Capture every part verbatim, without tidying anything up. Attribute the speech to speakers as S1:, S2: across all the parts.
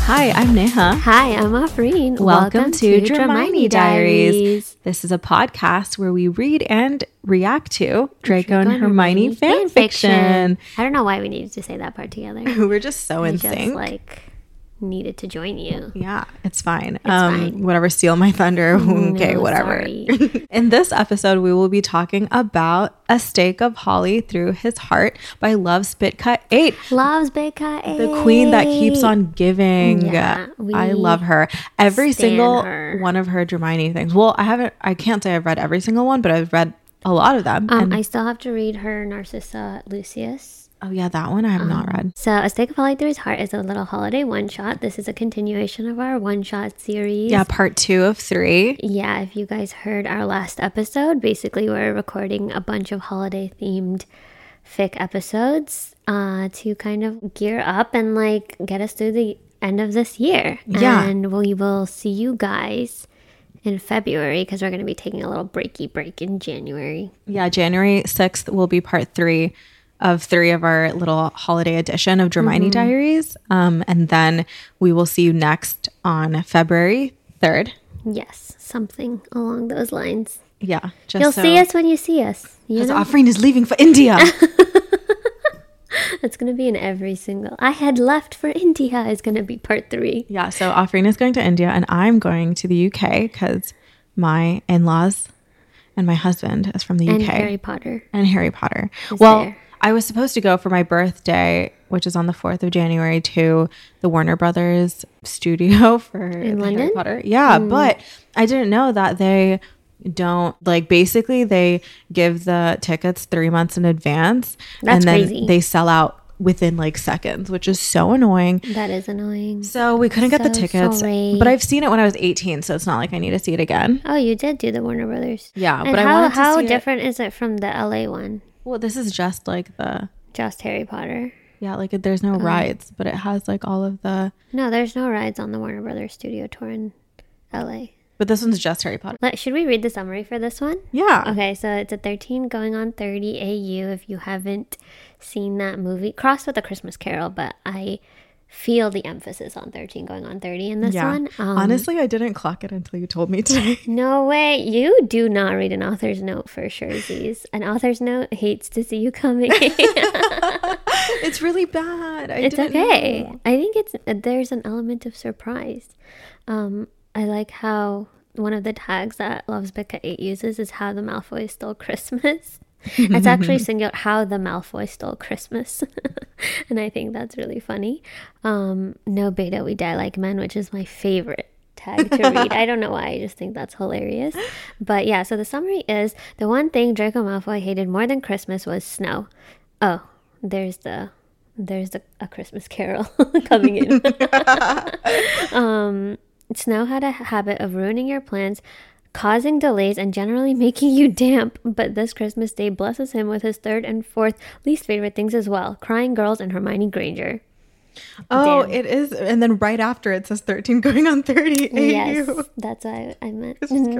S1: Hi, I'm Neha.
S2: Hi, I'm Afreen.
S1: Welcome, Welcome to, to Dramini Diaries. Diaries. This is a podcast where we read and react to Draco and Hermione, Hermione fan fiction. fiction.
S2: I don't know why we needed to say that part together.
S1: We're just so I in
S2: just,
S1: sync.
S2: like needed to join you.
S1: Yeah, it's fine.
S2: It's
S1: um,
S2: fine.
S1: Whatever, steal my thunder. Okay,
S2: no,
S1: whatever. In this episode, we will be talking about A Stake of Holly Through His Heart by Love Spitcut eight.
S2: Love Spitcut eight.
S1: The queen that keeps on giving.
S2: Yeah,
S1: I love her. Every single
S2: her.
S1: one of her Hermione things. Well, I haven't, I can't say I've read every single one, but I've read a lot of them.
S2: Um,
S1: and
S2: I still have to read her Narcissa Lucius.
S1: Oh yeah, that one I have um, not read.
S2: So A Stake of Holly Through His Heart is a little holiday one-shot. This is a continuation of our one-shot series.
S1: Yeah, part two of three.
S2: Yeah, if you guys heard our last episode, basically we're recording a bunch of holiday-themed fic episodes uh, to kind of gear up and like get us through the end of this year.
S1: Yeah.
S2: And we will see you guys in February because we're going to be taking a little breaky break in January.
S1: Yeah, January sixth will be part three of three of our little holiday edition of Dramini mm-hmm. Diaries. Um, and then we will see you next on February third.
S2: Yes, something along those lines.
S1: Yeah. Just
S2: You'll
S1: so,
S2: see us when you see us.
S1: Because Afreen is leaving for India.
S2: It's going to be in every single... I had left for India is going to be part three.
S1: Yeah, so Afreen is going to India and I'm going to the U K because my in-laws and my husband is from the U K.
S2: And Harry Potter.
S1: And Harry Potter.
S2: Is
S1: well...
S2: there.
S1: I was supposed to go for my birthday, which is on the fourth of January, to the Warner Brothers studio for
S2: in London?
S1: Harry Potter. Yeah, mm. but I didn't know that they don't, like, basically they give the tickets three months in advance.
S2: That's
S1: and then
S2: crazy.
S1: They sell out within like seconds, which is so annoying.
S2: That is annoying.
S1: So we couldn't
S2: so
S1: get the tickets,
S2: sorry.
S1: But I've seen it when I was eighteen, so it's not like I need to see it again.
S2: Oh, you did do the Warner Brothers.
S1: Yeah,
S2: and
S1: but
S2: how,
S1: I wanted to
S2: how
S1: see
S2: different
S1: it.
S2: is it from the L A one?
S1: Well, this is just like the...
S2: Just Harry Potter.
S1: Yeah, like there's no um, rides, but it has like all of the...
S2: No, there's no rides on the Warner Brothers studio tour in L A.
S1: But this one's just Harry Potter.
S2: Let, should we read the summary for this one?
S1: Yeah.
S2: Okay, so it's a thirteen going on thirty A U if you haven't seen that movie. Crossed with A Christmas Carol, but I feel the emphasis on thirteen going on thirty in this
S1: yeah.
S2: one. Um,
S1: Honestly, I didn't clock it until you told me today.
S2: No way. You do not read an author's note for surezies. An author's note hates to see you coming.
S1: It's really bad. I
S2: it's
S1: didn't
S2: okay.
S1: know.
S2: I think it's there's an element of surprise. Um, I like how one of the tags that Love Spitcut eight uses is how the Malfoy stole Christmas. It's actually singled out how the Malfoy stole Christmas. And I think that's really funny. Um, no beta, we die like men, which is my favorite tag to read. I don't know why, I just think that's hilarious. But yeah, so the summary is the one thing Draco Malfoy hated more than Christmas was snow. Oh, there's the there's the A Christmas Carol coming in. um, snow had a habit of ruining your plans, causing delays and generally making you damp, but this Christmas Day blesses him with his third and fourth least favorite things as well, crying girls and Hermione Granger.
S1: Oh,
S2: Damn.
S1: It is. And then right after it says thirteen going on thirty.
S2: Yes, that's what I, I meant.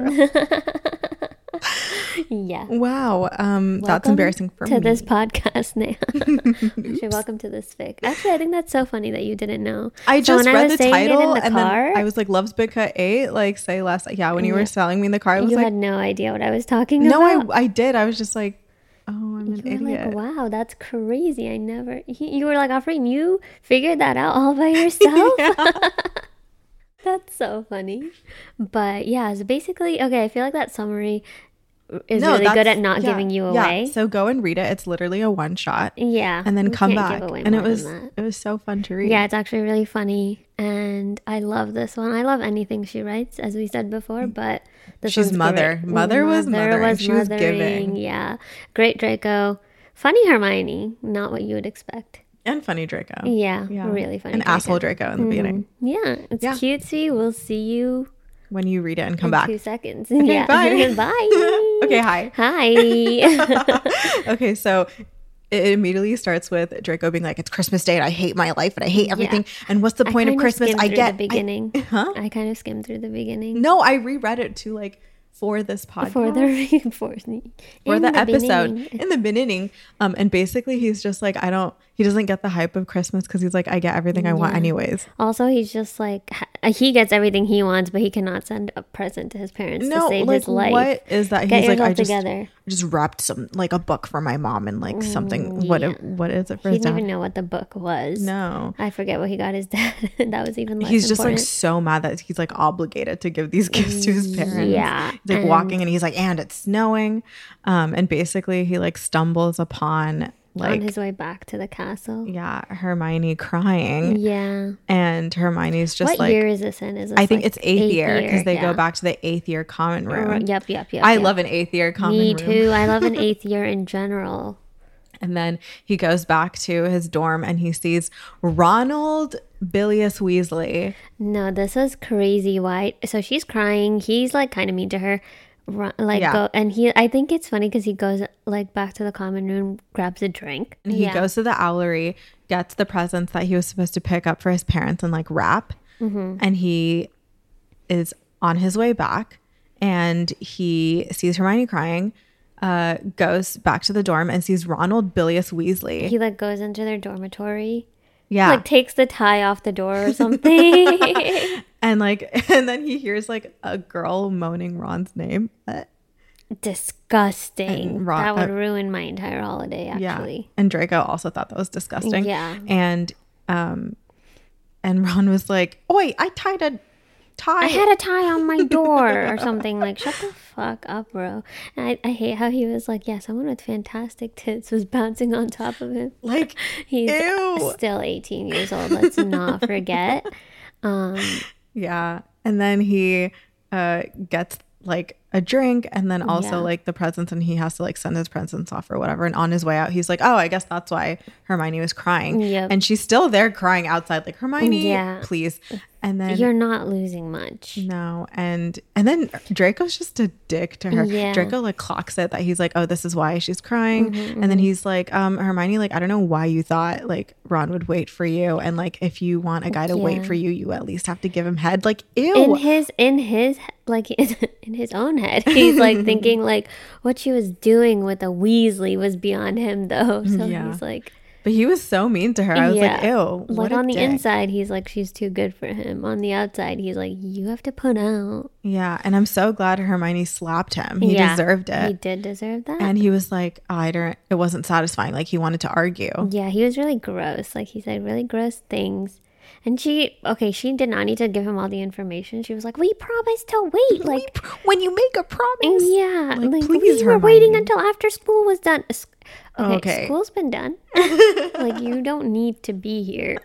S2: Yeah.
S1: Wow. Um, that's embarrassing for
S2: to
S1: me.
S2: To this podcast now. Actually, welcome to this fic. Actually, I think that's so funny that you didn't know.
S1: I
S2: so
S1: just read the title the
S2: and
S1: car,
S2: then
S1: I was like, Love Spitcut eight, like say less. Yeah, when you yeah. were selling me in the car, I was
S2: you
S1: like...
S2: had no idea what I was talking
S1: no,
S2: about.
S1: No, I, I did. I was just like, oh, I'm
S2: you
S1: an
S2: were
S1: idiot.
S2: Like, wow, that's crazy. I never... You were like, Afreen, you figured that out all by yourself? That's so funny. But yeah, so basically, okay, I feel like that summary is no, really good at not yeah, giving you away.
S1: Yeah. So go and read it. It's literally a one shot.
S2: Yeah.
S1: And then come back. And it was it was so fun to read.
S2: Yeah, it's actually really funny. And I love this one. I love anything she writes, as we said before, but this
S1: She's mother.
S2: Great.
S1: Mother was mother.
S2: was
S1: she
S2: mothering.
S1: was giving.
S2: Yeah. Great Draco. Funny Hermione. Not what you would expect.
S1: And funny Draco.
S2: Yeah. yeah. Really funny.
S1: An
S2: Draco.
S1: asshole Draco in the mm. beginning.
S2: Yeah. It's yeah. cutesy. We'll see you
S1: when you read it and come
S2: in
S1: back.
S2: Two seconds.
S1: Okay,
S2: yeah.
S1: bye.
S2: Bye.
S1: Okay, hi.
S2: Hi.
S1: Okay, so it immediately starts with Draco being like, it's Christmas Day and I hate my life and I hate everything. Yeah. And what's the point of Christmas?
S2: I
S1: get
S2: the beginning.
S1: I, huh?
S2: I kind of skimmed through the beginning.
S1: No, I reread it to like for this podcast,
S2: for the for,
S1: for the, the episode beginning. in the beginning. Um, and basically he's just like, I don't, he doesn't get the hype of Christmas because he's like, I get everything I yeah. want anyways.
S2: Also, he's just like, he gets everything he wants, but he cannot send a present to his parents no, to save
S1: like,
S2: his life.
S1: What is that?
S2: Get
S1: he's like, I just,
S2: together.
S1: I just wrapped some, like a book for my mom and like something. Mm, what yeah. what is it for
S2: he
S1: his dad?
S2: He didn't even know what the book was.
S1: No.
S2: I forget what he got his dad. That was even less
S1: He's just
S2: important.
S1: like so mad that he's like obligated to give these gifts to his parents.
S2: Yeah.
S1: He's like and walking and he's like, and it's snowing. Um, and basically he like stumbles upon like
S2: on his way back to the castle.
S1: Yeah, Hermione crying.
S2: Yeah.
S1: And Hermione's just
S2: what
S1: like,
S2: year is this in? Is this
S1: I think
S2: like
S1: it's eighth, eighth year because they
S2: yeah.
S1: go back to the eighth year common room.
S2: Uh, yep, yep, yep.
S1: I
S2: yep.
S1: love an eighth year common
S2: Me
S1: room.
S2: Me too. I love an eighth year in general.
S1: And then he goes back to his dorm and he sees Ronald Bilious Weasley.
S2: No, this is crazy. Why? So she's crying. He's like kind of mean to her. Like yeah. go and he I think it's funny because he goes like back to the common room, grabs a drink,
S1: and he yeah. goes to the owlery, gets the presents that he was supposed to pick up for his parents and like wrap, mm-hmm. and he is on his way back and he sees Hermione crying, uh goes back to the dorm and sees Ronald Bilious Weasley.
S2: He like goes into their dormitory,
S1: yeah,
S2: like takes the tie off the door or something.
S1: And like, and then he hears like a girl moaning Ron's name.
S2: Disgusting. Ron, that would uh, ruin my entire holiday, actually.
S1: Yeah. And Draco also thought that was disgusting.
S2: Yeah.
S1: And um, and Ron was like, "Oi, I tied a tie.
S2: I had a tie on my door or something." Like, shut the fuck up, bro. And I, I hate how he was like, "Yeah, someone with fantastic tits was bouncing on top of him."
S1: Like,
S2: he's
S1: ew.
S2: Still eighteen years old. Let's not forget. Um.
S1: Yeah. And then he uh, gets like a drink and then also yeah. like the presents and he has to like send his presents off or whatever. And on his way out, he's like, oh, I guess that's why Hermione was crying.
S2: Yep.
S1: And she's still there crying outside like, Hermione, yeah. please. And then
S2: you're not losing much.
S1: No. And and then Draco's just a dick to her.
S2: Yeah.
S1: Draco like clocks it that he's like, oh, this is why she's crying. Mm-hmm, and mm-hmm. then he's like, um, Hermione, like, I don't know why you thought like Ron would wait for you. And like, if you want a guy to yeah. wait for you, you at least have to give him head. Like, ew.
S2: In his, in his, like, in his own head, he's like thinking like what she was doing with a Weasley was beyond him though. So yeah. he's like,
S1: but he was so mean to her. I was yeah. like, ew.
S2: Like on the dick. Inside, he's like, she's too good for him. On the outside, he's like, you have to put out.
S1: Yeah. And I'm so glad Hermione slapped him. He yeah, deserved it.
S2: He did deserve that.
S1: And he was like, oh, I don't, it wasn't satisfying. Like he wanted to argue.
S2: Yeah. He was really gross. Like he said really gross things. And she, okay, she did not need to give him all the information. She was like, we promised to wait. Like,
S1: when you make a promise.
S2: Yeah.
S1: Like,
S2: like
S1: please,
S2: we were
S1: Hermione.
S2: waiting until after school was done. Okay,
S1: okay.
S2: School's been done. Like, you don't need to be here.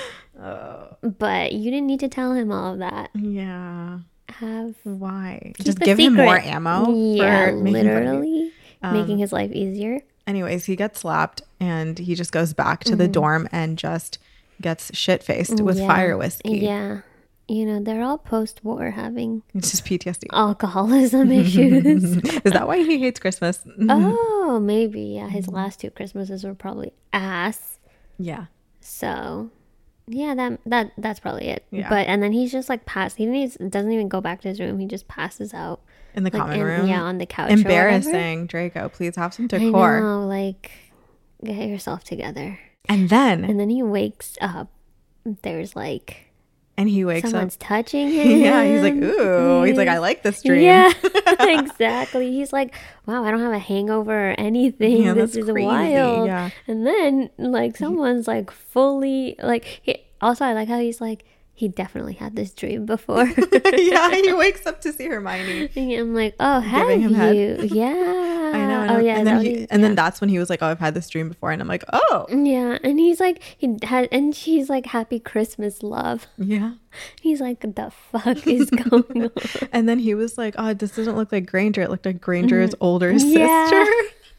S1: Oh.
S2: But you didn't need to tell him all of that.
S1: Yeah.
S2: Have
S1: Why? Just give secret. him more ammo?
S2: Yeah,
S1: for
S2: literally.
S1: Um,
S2: making his life easier.
S1: Anyways, he gets slapped and he just goes back to mm-hmm. the dorm and just gets shit-faced with
S2: yeah.
S1: fire whiskey.
S2: Yeah. You know, they're all post-war having...
S1: It's just P T S D.
S2: Alcoholism issues.
S1: Is that why he hates Christmas?
S2: Oh, maybe. Yeah, his last two Christmases were probably ass.
S1: Yeah.
S2: So, yeah, that that that's probably it.
S1: Yeah.
S2: But, and then he's just like passed. He needs, doesn't even go back to his room. He just passes out.
S1: In the
S2: like
S1: common
S2: in,
S1: room?
S2: Yeah, on the couch.
S1: Embarrassing. Draco, please have some decor.
S2: I know, like, get yourself together.
S1: And then...
S2: And then he wakes up. There's like...
S1: And he wakes
S2: someone's
S1: up.
S2: touching him.
S1: Yeah, he's like, ooh. He's like, I like this dream.
S2: Yeah, exactly. He's like, wow, I don't have a hangover or anything.
S1: Yeah,
S2: this is
S1: crazy.
S2: wild.
S1: Yeah.
S2: And then, like, someone's like fully, like, he, also, I like how he's like, he definitely had this dream before.
S1: Yeah, he wakes up to see Hermione.
S2: I'm like, oh, have you?
S1: Head.
S2: Yeah.
S1: I know. I know.
S2: Oh, yeah.
S1: And, then,
S2: he,
S1: he, and
S2: yeah.
S1: then that's when he was like, oh, I've had this dream before. And I'm like, oh.
S2: Yeah. And he's like, he had, and she's like, happy Christmas, love.
S1: Yeah.
S2: He's like, the fuck is going on?
S1: And then he was like, oh, this doesn't look like Granger. It looked like Granger's
S2: mm-hmm.
S1: older
S2: yeah.
S1: sister.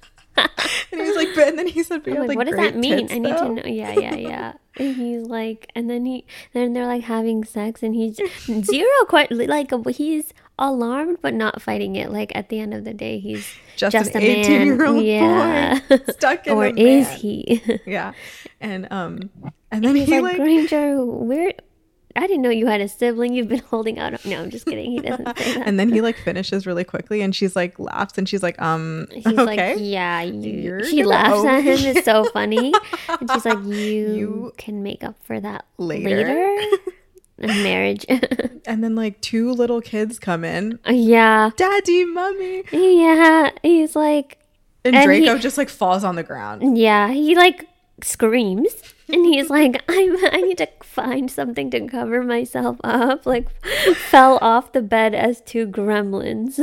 S1: And he was like, but and then he said, but
S2: like,
S1: like,
S2: what does that mean?
S1: Tits,
S2: I need
S1: though.
S2: to know. Yeah, yeah, yeah. And he's like, and then he, then they're like having sex, and he's zero quite like he's alarmed but not fighting it. Like at the end of the day, he's
S1: just,
S2: just
S1: an
S2: a
S1: eighteen-year-old
S2: yeah.
S1: boy stuck in
S2: or
S1: a
S2: is
S1: man.
S2: he?
S1: Yeah, and um, and
S2: and
S1: then
S2: he's
S1: he
S2: like,
S1: like
S2: Granger, where I didn't know you had a sibling. You've been holding out. No, I'm just kidding. He doesn't say that.
S1: And then he like finishes really quickly, and she's like laughs, and she's like, um,
S2: He's
S1: okay.
S2: like, yeah, you.
S1: You're
S2: She
S1: gonna
S2: laughs
S1: owe
S2: at
S1: me.
S2: him. It's so funny. And she's like, you,
S1: You-
S2: can make up for that
S1: Later.
S2: later. In marriage.
S1: And then like two little kids come in,
S2: Yeah.
S1: daddy, mommy,
S2: Yeah. He's like,
S1: and,
S2: And
S1: Draco
S2: he-
S1: just like falls on the ground.
S2: yeah. He like screams. And he's like, I'm, I need to find something to cover myself up. Like, fell off the bed as two gremlins.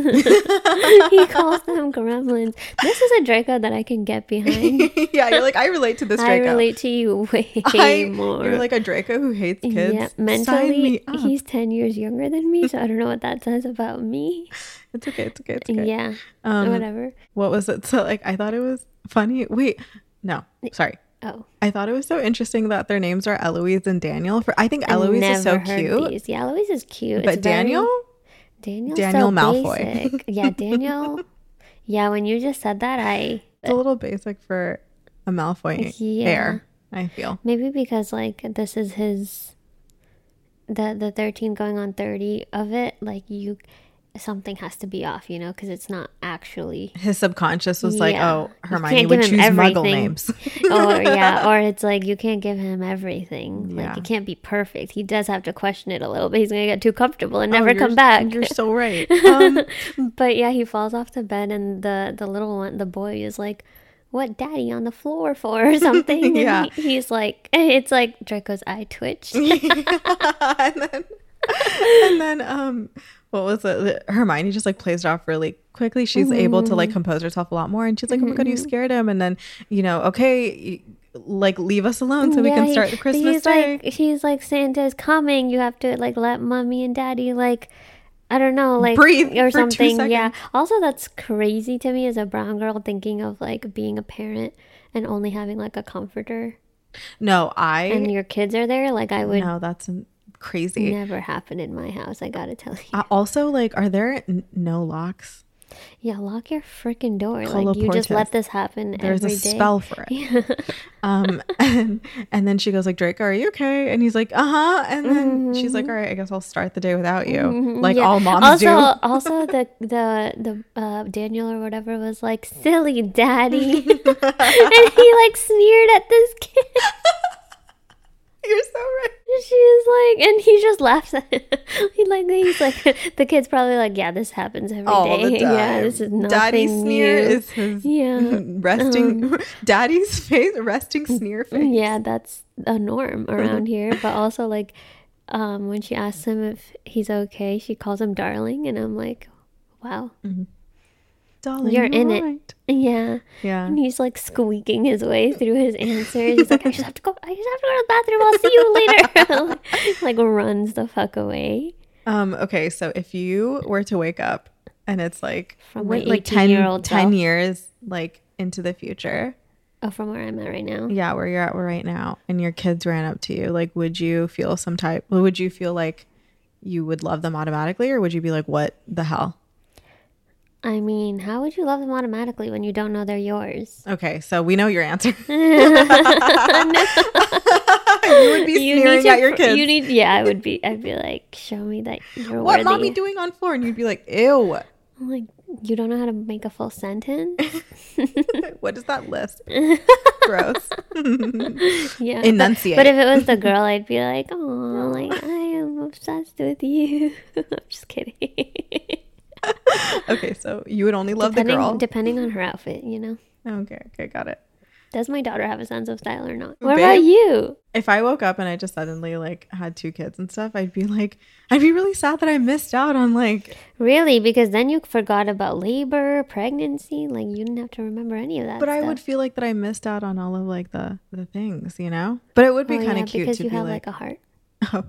S2: He calls them gremlins. This is a Draco that I can get behind.
S1: Yeah, you're like, I relate to this Draco.
S2: I relate to you way
S1: I-
S2: more.
S1: You're like a Draco who hates kids.
S2: Yeah,
S1: Sign
S2: mentally,
S1: me up.
S2: he's ten years younger than me, so I don't know what that says about me.
S1: It's okay. It's okay. It's okay.
S2: Yeah,
S1: Um,
S2: whatever.
S1: What was it? So like, I thought it was funny. Wait, no, sorry.
S2: Oh,
S1: I thought it was so interesting that their names are Eloise and Daniel. For I think Eloise is so
S2: heard
S1: cute,
S2: these. Yeah, Eloise is cute.
S1: but
S2: It's very-
S1: Daniel,
S2: Daniel's
S1: Daniel
S2: so
S1: Malfoy.
S2: basic. Yeah, Daniel. Yeah, when you just said that, I
S1: it's a little basic for a Malfoy
S2: Yeah.
S1: heir. I feel.
S2: maybe because like this is his the the thirteen going on thirty of it. Like you, something has to be off, you know, because it's not actually.
S1: His subconscious was like,
S2: Yeah.
S1: oh,
S2: You
S1: Hermione
S2: can't
S1: would
S2: give
S1: choose
S2: him
S1: Muggle
S2: everything.
S1: names.
S2: Or yeah, or it's like you can't give him everything.
S1: Yeah.
S2: Like it can't be perfect. He does have to question it a little bit. He's gonna get too comfortable and
S1: Oh,
S2: never
S1: you're-
S2: come back.
S1: You're so right. Um,
S2: But yeah, he falls off the bed, and the the little one, the boy, is like, "What, daddy, on the floor for?" or something. And
S1: Yeah.
S2: he, he's like, and it's like Draco's eye twitched.
S1: and then, and then, um, what was it? Hermione just like plays it off really quickly. She's able to like compose herself a lot more, and she's like, "Oh my god, you scared him!" And then, you know, okay, y- like leave us alone so we
S2: Yeah,
S1: can
S2: he-
S1: start the Christmas
S2: he's
S1: day.
S2: like, he's like, Santa's coming. You have to like let mommy and daddy like. I don't know, like
S1: Breathe
S2: or
S1: for two
S2: something. Yeah.
S1: seconds.
S2: Also, that's crazy to me as a brown girl thinking of like being a parent and only having like a comforter,
S1: No, I
S2: and your kids are there. Like I would
S1: no, that's n- crazy.
S2: never happen in my house. I gotta tell you.
S1: Uh, also, like, are there n- no locks?
S2: Yeah, lock your freaking door. Like you just
S1: Colloportus.
S2: let this happen
S1: There's
S2: every
S1: a
S2: day.
S1: spell for it. Um, and, and then she goes like, Draco, are you okay? And he's like, uh huh. And then she's like, all right, I guess I'll start the day without you, like
S2: Yeah.
S1: all moms
S2: also,
S1: do.
S2: also the the the uh, Daniel or whatever was like, silly daddy, and he like sneered at this kid.
S1: You're so right.
S2: She's like, and he just laughs at him. He like he's like the kid's probably like, yeah, this happens every day.
S1: All the time.
S2: Yeah, this is nothing
S1: Daddy
S2: new.
S1: sneer is his
S2: Yeah.
S1: resting. Daddy's face, resting sneer face.
S2: Yeah, that's a norm around here. But also, like, um, when she asks him if he's okay, she calls him darling, and I'm like, wow,
S1: Darling,
S2: You're in it.
S1: right.
S2: yeah.
S1: Yeah.
S2: And he's like squeaking his way through his answers. He's like, I just have to go. I just have to go to the bathroom. I'll see you later. like, like runs the fuck away
S1: Um. Okay. So if you were to wake up and it's like
S2: from
S1: wait,
S2: my
S1: like ten,
S2: eighteen-year-old
S1: ten
S2: self.
S1: years like into the future,
S2: Oh, from where I'm at right now.
S1: yeah, where you're at right now, and your kids ran up to you, like, would you feel some type? Would you feel like you would love them automatically, or would you be like, what the hell?
S2: I mean, how would you love them automatically when you don't know they're yours?
S1: Okay, so we know your answer. You would be
S2: You
S1: sneering
S2: need to,
S1: at your kids.
S2: You need, yeah, I would be. I'd be like, show me that you're
S1: What
S2: worthy.
S1: mommy doing on floor? And you'd be like, ew.
S2: I'm like, you don't know how to make a full sentence.
S1: What is that lisp? Gross.
S2: Yeah,
S1: Enunciate.
S2: But, but if it was the girl, I'd be like, oh, like I am obsessed with you. I'm just kidding.
S1: Okay, so you would only love
S2: depending,
S1: the girl.
S2: depending on her outfit, you know.
S1: Okay, okay, got it.
S2: Does my daughter have a sense of style or not? What
S1: Babe?
S2: about you?
S1: If I woke up and I just suddenly like had two kids and stuff, I'd be like, I'd be really sad that I missed out on like.
S2: Really? Because then you forgot about labor, pregnancy. Like you didn't have to remember any of that.
S1: But I
S2: stuff.
S1: would feel like that I missed out on all of like the the things, you know. But it would be
S2: Oh,
S1: kind of
S2: yeah,
S1: cute
S2: because
S1: to
S2: you
S1: be
S2: have
S1: like,
S2: like a heart.
S1: oh.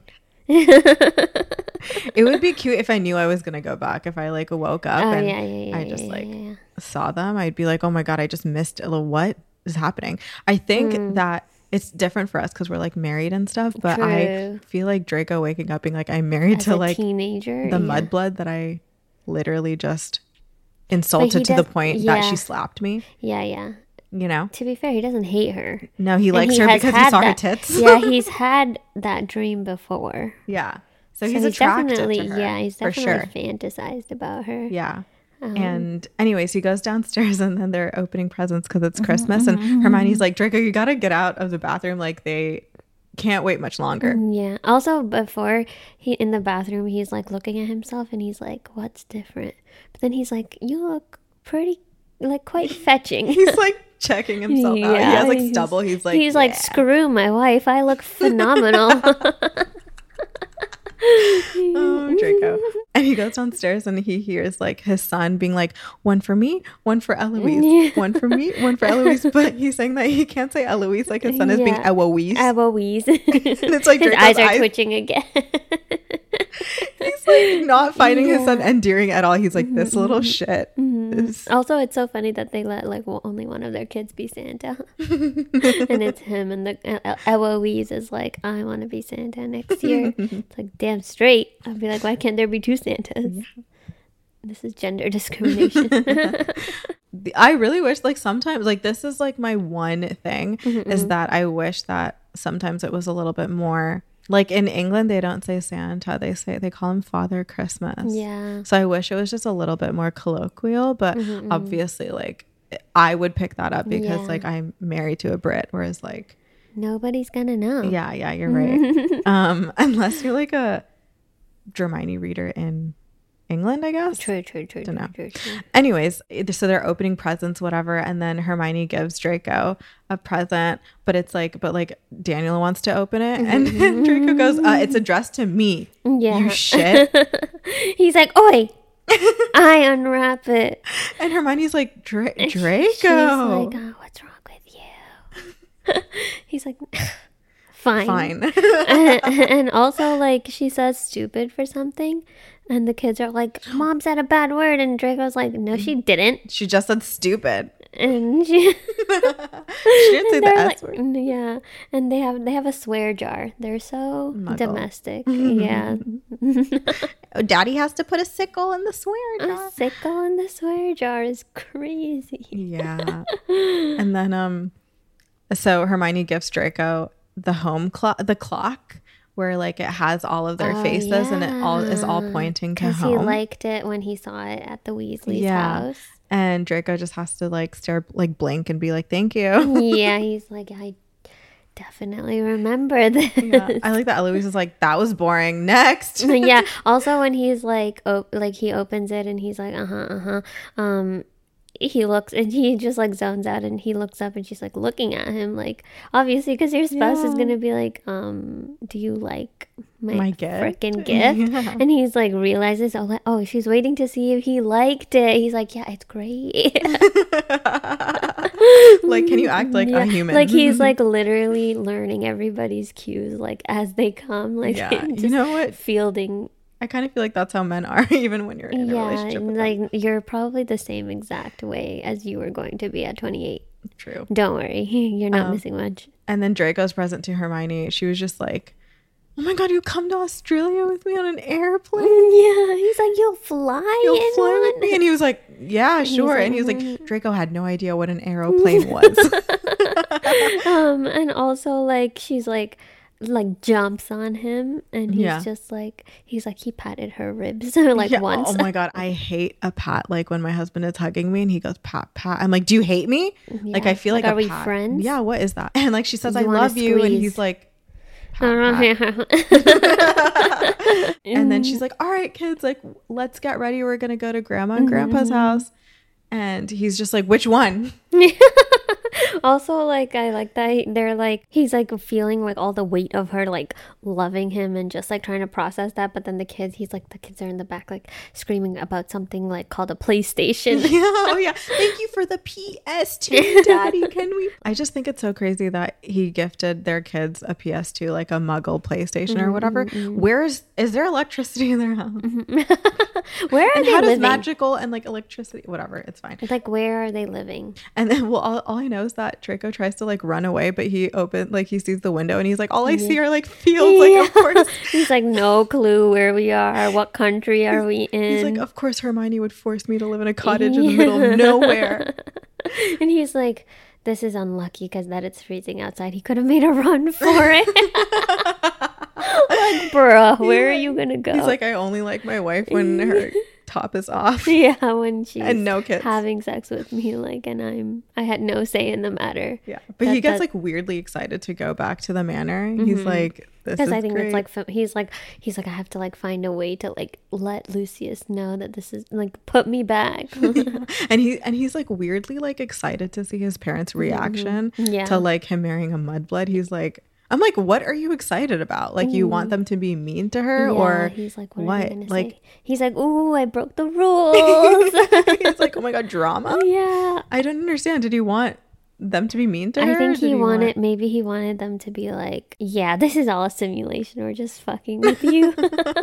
S1: It would be cute if I knew I was gonna go back. If I like woke up
S2: Oh
S1: and
S2: yeah, yeah, yeah.
S1: I
S2: yeah,
S1: just
S2: yeah,
S1: like
S2: yeah, yeah.
S1: saw them, I'd be like, oh my god, I just missed a little. What is happening? I think
S2: Mm.
S1: that it's different for us because we're like married and stuff. But I
S2: True.
S1: feel like Draco waking up being like, I'm married
S2: As
S1: to
S2: a
S1: like
S2: teenager,
S1: the
S2: yeah.
S1: mudblood that I literally just insulted to
S2: does-
S1: the point that
S2: yeah.
S1: she slapped me.
S2: Yeah, yeah.
S1: you know?
S2: To be fair, he doesn't hate her.
S1: No, he
S2: And
S1: likes
S2: he
S1: her
S2: has
S1: because he
S2: had
S1: saw her
S2: that-
S1: tits.
S2: Yeah, he's had that dream before.
S1: Yeah. So,
S2: So
S1: he's,
S2: he's
S1: attracted
S2: definitely,
S1: to her.
S2: yeah, he's
S1: for
S2: definitely
S1: sure.
S2: fantasized about her.
S1: Yeah.
S2: Um,
S1: And anyways, he goes downstairs and then they're opening presents because it's Christmas. And Hermione's like, Draco, you got to get out of the bathroom. Like, they can't wait much longer.
S2: Yeah. Also, before he in the bathroom, he's like looking at himself and he's like, "What's different?" But then he's like, "You look pretty, like quite fetching."
S1: He's like checking himself out. He has like
S2: he's-
S1: stubble. He's like,
S2: he's like,
S1: "Yeah."
S2: "Screw my wife. I look phenomenal."
S1: Oh, Draco. And he goes downstairs and he hears like his son being like, one for me, one for Eloise,
S2: Yeah.
S1: one for me, one for Eloise. But he's saying that he can't say Eloise, like his son is being
S2: Yeah.
S1: Eloise.
S2: Eloise.
S1: And it's like
S2: His
S1: Draco's
S2: eyes are
S1: eyes-
S2: twitching again.
S1: He's like not finding his son
S2: Yeah.
S1: endearing at all. He's like, this little shit. This-
S2: Also, it's so funny that they let like well, only one of their kids be Santa, and it's him. And the uh, Eloise is like, "I want to be Santa next year." It's like, damn straight. I'd be like, why can't there be two Santas?
S1: Yeah.
S2: This is gender discrimination.
S1: The- I really wish like sometimes like this is like my one thing is that I wish that sometimes it was a little bit more like in England they don't say Santa, they say they call him Father Christmas.
S2: Yeah.
S1: So I wish it was just a little bit more colloquial, but obviously like I would pick that up because
S2: Yeah.
S1: like I'm married to a Brit, whereas like
S2: Nobody's gonna know.
S1: yeah, yeah, you're right. um unless you're like a Hermione reader in England, I guess.
S2: True, true, true, true,
S1: Dunno.
S2: true, true.
S1: Anyways, so they're opening presents, whatever, and then Hermione gives Draco a present, but it's like, but like Daniel wants to open it, and then Draco goes, uh, "It's addressed to me."
S2: Yeah.
S1: You shit.
S2: He's like, "Oi, I unwrap it."
S1: And Hermione's like, Dra-
S2: She's
S1: Draco.
S2: like, "Oh, what's wrong with you?" He's like, "Fine."
S1: Fine.
S2: and, and also, like, she says stupid for something, and the kids are like, "Mom said a bad word," and Draco's like, "No, she didn't."
S1: She just said stupid.
S2: And she,
S1: She didn't say
S2: and
S1: the
S2: they're
S1: S
S2: like,
S1: word.
S2: yeah, and they have they have a swear jar. They're so
S1: Muggle.
S2: domestic. Yeah,
S1: Oh, Daddy has to put a sickle in the swear
S2: a
S1: jar.
S2: sickle in the swear jar is crazy.
S1: Yeah. And then um so Hermione gifts Draco the home clock the clock where like it has all of their
S2: Oh,
S1: faces and it all is all
S2: yeah.
S1: pointing to
S2: Because he
S1: home.
S2: liked it when he saw it at the Weasley's
S1: Yeah.
S2: house.
S1: And Draco just has to like stare like blink and be like, "Thank you."
S2: Yeah, he's like, I definitely remember this.
S1: Yeah. I like that Eloise is like, "That was boring. Next."
S2: Yeah. Also, when he's like, op- like he opens it and he's like, uh huh, uh huh. Um, he looks and he just like zones out and he looks up and she's like looking at him, like obviously because your spouse is
S1: Yeah.
S2: gonna be like, um, do you like my,
S1: My gift?
S2: freaking gift?
S1: Yeah.
S2: And he's like realizes, oh, like, oh, she's waiting to see if he liked it. He's like, yeah, it's great.
S1: Like, can you act like
S2: Yeah,
S1: a human?
S2: Like he's like literally learning everybody's cues like as they come. Like
S1: Yeah.
S2: just
S1: You know what?
S2: fielding.
S1: I kind of feel like that's how men are, even when you're in a
S2: Yeah,
S1: relationship with
S2: like
S1: them.
S2: you're probably the same exact way as you were going to be at twenty-eight.
S1: True.
S2: Don't worry, you're not
S1: Um,
S2: missing much.
S1: And then Draco's present to Hermione. She was just like, "Oh my god, you come to Australia with me on an airplane?
S2: Yeah, he's like, you'll fly
S1: You'll
S2: in
S1: fly with
S2: one?"
S1: me?" And he was like, "Yeah,
S2: he's
S1: sure."
S2: like,
S1: and he was like,
S2: "Mm."
S1: Draco had no idea what an aeroplane was.
S2: um, and also like she's like, like jumps on him, and he's
S1: Yeah.
S2: just like, he's like, he patted her ribs like
S1: Yeah,
S2: once.
S1: Oh my god, I hate a pat. Like when my husband is hugging me and he goes pat pat. I'm like, "Do you hate me?" Like
S2: Yeah.
S1: I feel like,
S2: Like,
S1: a
S2: are we
S1: pat.
S2: friends?
S1: Yeah. What is that? And like she says,
S2: You
S1: "I
S2: wanna
S1: love you," and
S2: squeeze.
S1: he's like, pat, pat. And then she's like, "All right, kids, like let's get ready. We're gonna go to Grandma and Grandpa's house." And he's just like, "Which one?"
S2: Also, like, I like that they're like, he's like feeling like all the weight of her like loving him and just like trying to process that. But then the kids, he's like, the kids are in the back like screaming about something like called a PlayStation.
S1: Yeah, oh yeah. Thank you for the P S two, Daddy. Can we? I just think it's so crazy that he gifted their kids a P S two, like a Muggle PlayStation or whatever. Where's is there electricity in their house?
S2: Where are
S1: And
S2: they
S1: how does
S2: living?
S1: magical and like electricity, whatever, it's fine.
S2: Like, where are they living?
S1: And then, well, all, all I know is that Draco tries to like run away, but he opened like he sees the window and he's like, "All I see are like fields." Like, of course.
S2: He's like, no clue where we are. What country are we in?
S1: He's like, "Of course, Hermione would force me to live in a cottage in the middle of nowhere."
S2: And he's like, this is unlucky because that it's freezing outside. He could have made a run for it. Like, bruh, where
S1: He's
S2: are you
S1: like-
S2: gonna go?
S1: He's like, I only like my wife when her top is off.
S2: Yeah, when she's
S1: And no kids.
S2: having sex with me, like, and I'm I had no say in the matter.
S1: Yeah, but
S2: That-
S1: he gets
S2: that-
S1: like weirdly excited to go back to the manor. He's like, this is
S2: Because I think
S1: great.
S2: it's like f- he's like he's like I have to like find a way to like let Lucius know that this is like put me back.
S1: and he and he's like weirdly like excited to see his parents' reaction
S2: Yeah.
S1: to like him marrying a mudblood. He's like, I'm like, what are you excited about? Like, you want them to be mean to her,
S2: Yeah,
S1: or
S2: he's like, what?
S1: what?
S2: Are you gonna
S1: Like-
S2: say? He's like, ooh, I broke the rules.
S1: he's like, oh my god, drama.
S2: Yeah.
S1: I don't understand. Did he want them to be mean to her?
S2: I think
S1: Did
S2: he wanted,
S1: want-
S2: maybe he wanted them to be like, yeah, this is all a simulation. We're just fucking with you.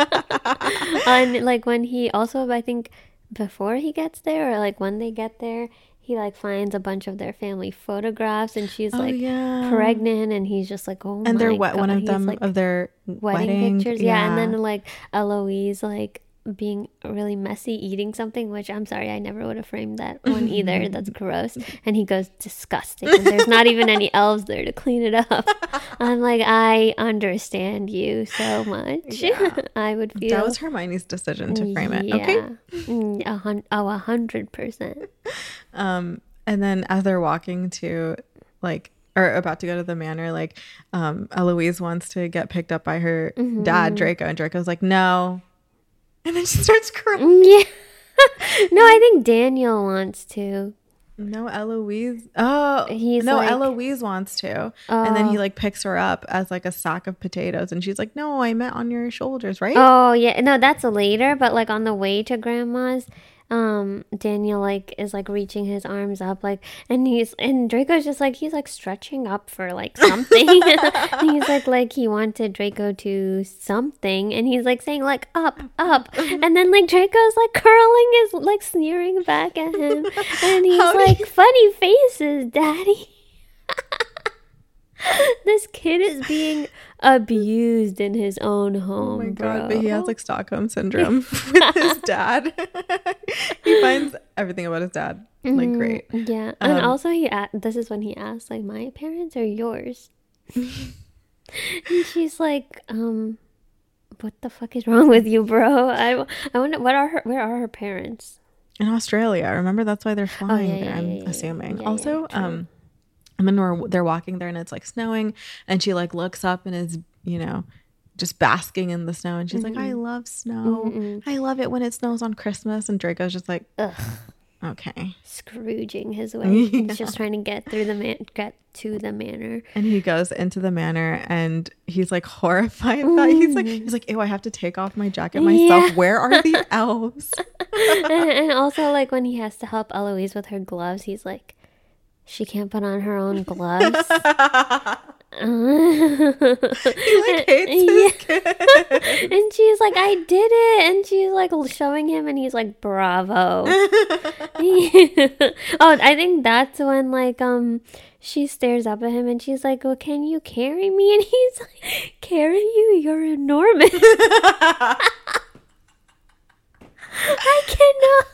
S2: And like when he also, I think before he gets there or like when they get there, he like finds a bunch of their family photographs and she's
S1: Oh,
S2: like
S1: yeah.
S2: pregnant and he's just like, oh my
S1: and they're wet. One
S2: God.
S1: of
S2: He's,
S1: them
S2: like,
S1: of their
S2: wedding,
S1: wedding,
S2: pictures. Yeah. And then like Eloise like being really messy eating something, which I'm sorry, I never would have framed that one either. That's gross. And he goes, disgusting. And there's not even any elves there to clean it up. I'm like, I understand you so much.
S1: Yeah.
S2: I would feel
S1: that was Hermione's decision to frame it.
S2: yeah.
S1: Okay.
S2: Mm, a hun- oh, a hundred percent.
S1: Um, and then as they're walking to like or about to go to the manor, like um Eloise wants to get picked up by her
S2: Mm-hmm.
S1: dad, Draco, and Draco's like, no. And then she starts crying.
S2: Mm, yeah. No, I think Daniel wants to.
S1: No, Eloise. Oh,
S2: He's
S1: no,
S2: like-
S1: Eloise wants to. And then he
S2: Oh.
S1: like picks her up as like a sack of potatoes, and she's like, "No, I meant on your shoulders, right?"
S2: Oh yeah, no, that's later. But like on the way to Grandma's, um, Daniel like is like reaching his arms up, like, and he's and Draco's just like he's like stretching up for like something. And he's like like he wanted Draco to something, and he's like saying like up up, and then like Draco's like curling his like sneering back at him, and he's
S1: How do
S2: like
S1: you-
S2: funny faces, Daddy. This kid is being abused in his own home.
S1: Oh my
S2: bro.
S1: god! But he has like Stockholm syndrome with his dad. He finds everything about his dad like great.
S2: Yeah, and
S1: Um,
S2: also he a- this is when he asks like, my parents or yours? And she's like, um, what the fuck is wrong with you, bro? I I wonder what are her where are her parents?
S1: In Australia, remember that's why they're flying
S2: Oh, yeah,
S1: there.
S2: yeah,
S1: I'm
S2: yeah, yeah.
S1: assuming.
S2: Yeah, yeah,
S1: also,
S2: true.
S1: um, and then we're they're walking there and it's like snowing, and she like looks up and is you know just basking in the snow, and she's like, "I love snow. I love it when it snows on Christmas." And Draco's just like,
S2: Ugh,
S1: "Okay."
S2: Scrooging his way. He's just trying to get through the man get to the manor.
S1: And he goes into the manor and he's like horrified that he's like he's like, "Ew, I have to take off my jacket myself.
S2: Yeah.
S1: Where are the elves?"
S2: and, and also like when he has to help Eloise with her gloves, he's like, she can't put on her own gloves.
S1: He like hates his kid.
S2: And she's like, I did it. And she's like showing him, and he's like, bravo. Oh, I think that's when like um she stares up at him and she's like, well, can you carry me? And he's like, carry you? You're enormous. I cannot.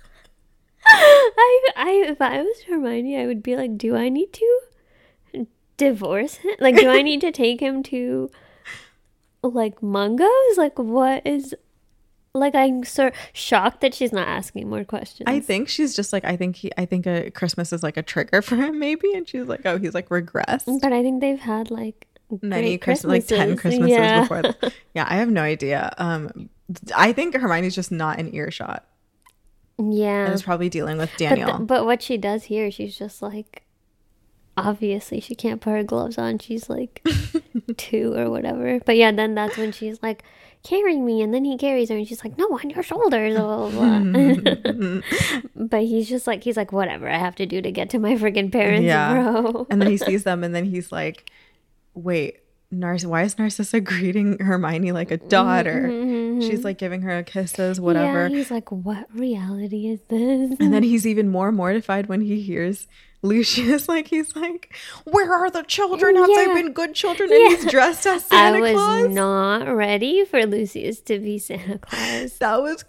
S2: I, I, if I was Hermione, I would be like, do I need to divorce him? Like, do I need to take him to, like, Mungo's? Like, what is, like, I'm so shocked that she's not asking more questions.
S1: I think she's just like, I think he, I think a Christmas is like a trigger for him, maybe. And she's like, oh, he's like regressed.
S2: But I think they've had, like,
S1: Many
S2: great
S1: Christmas, like ten
S2: Christmases.
S1: Christmases
S2: Yeah.
S1: before. That. Yeah, I have no idea. Um, I think Hermione's just not in earshot.
S2: Yeah.
S1: And is probably dealing with
S2: But,
S1: Daniel.
S2: the, but what she does here, she's just like, obviously she can't put her gloves on. She's like two or whatever. But yeah, then that's when she's like, carry me. And then he carries her and she's like, no, on your shoulders. Blah, blah, blah. But he's just like, he's like, whatever I have to do to get to my freaking parents,
S1: Yeah.
S2: bro.
S1: And then he sees them, and then he's like, wait, Narciss- why is Narcissa greeting Hermione like a daughter? She's like giving her kisses, whatever.
S2: Yeah, he's like, what reality is this?
S1: And then he's even more mortified when he hears Lucius. Like, he's like, where are the children? Have
S2: Yeah.
S1: they been good children? And he's dressed as Santa
S2: I was
S1: Claus.
S2: not ready for Lucius to be Santa Claus.
S1: That was